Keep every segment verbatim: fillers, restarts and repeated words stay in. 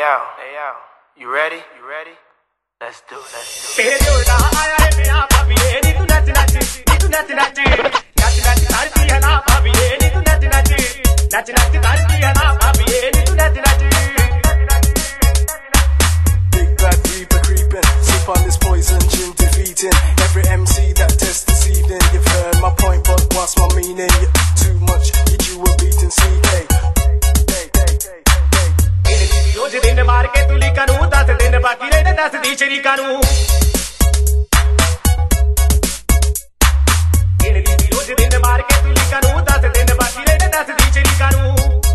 yo, hey yo, you ready? You ready? Let's do it, let's do it. तेरे जोड़ा आया है मेरा भाभी ये नी तू नच नच नी तू नच नच नच नच करती है ना भाभी ये नी तू नच नच नच नच करती है ना भाभी ये नी तू नच नच. Big bad reaper creeping, sip on this poison gin defeating every M C that tests this evening. You've heard my point, but what's my meaning? You're too much, you do a beating C K. रोज दिन मार के तुली करूं दस दिन बाकी रहे दस दी शरी करूं रोज दिन मार के तुली करूं दस दिन बाकी रहे दस दी शरी करूं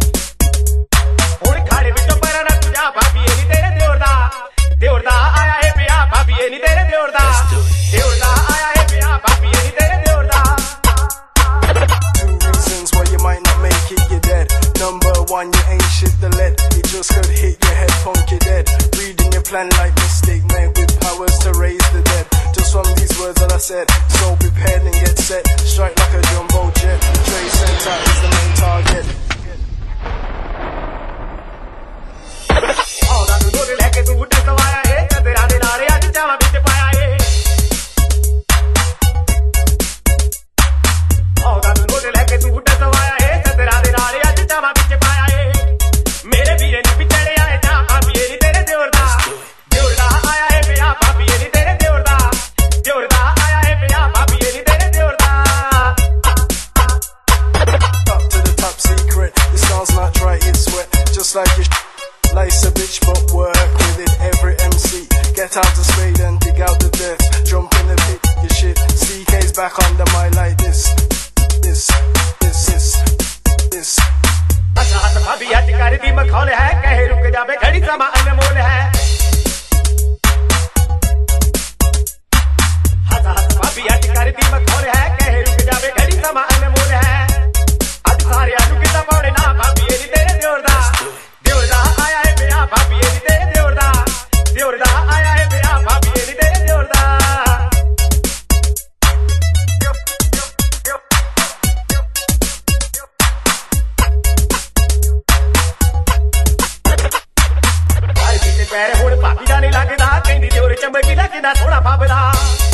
हुण खाड़े विचों पर ना तुझा भाभी ये नी तेरे दियोर दा दियोर दा आया है पिया भाभी ये नी तेरे दियोर दा दियोर दा आया है पिया भाभी ये नी तेरे दियोर दा. Two reasons why you might not make it, you're dead. Number one, you ain't shit the lead. You just could hit your head, punk, you're dead. Reading your plan like mistake, man, with powers to raise the dead. Just from these words that I said, so prepared and get set. Strike like a jumbo jet. Trade center is the main target. Oh, that you know the like it, you would take a wire, eh? That they are the area, the jam, a bit of fire, eh? Oh, that you know the like it, you would take a wire, eh? That they are the area, the jam, a bit of fire, eh? मेरे वीरे नी पिछड़े आए जा भाभी ये नी तेरे दियोरदा दियोरदा आया है पिया भाभी ये नी तेरे दियोरदा दियोरदा आया है पिया भाभी ये नी तेरे दियोरदा. Up to the top secret, it sounds not right, it's wet. Just like your sh- life's a bitch, but work with it. Every M C, get out the spade and dig out the dirt. Jump in the pit, your shit. C K's back on the mic like this, this, this, this, this. अच्छा हस भाभी आज कर दी मखौल है कहे रुक जावे घड़ी समा अनमोल है. हस हस भाभी आज कर दी मखौल है कहे रुक जावे घड़ी समा अनमोल है. आज सारे आलू की तबाड़े ना भाभी ये नी तेरे दियोरदा दियोरदा आया है पिया भाभी ये नी तेरे दियोरदा दियोरदा आया है पिया भाभी ये नी तेरे दियोरदा. पैर हुण भाभी दा नहीं लगदा कहंदी दियोर चंबकी लगदा सोहना फबदा.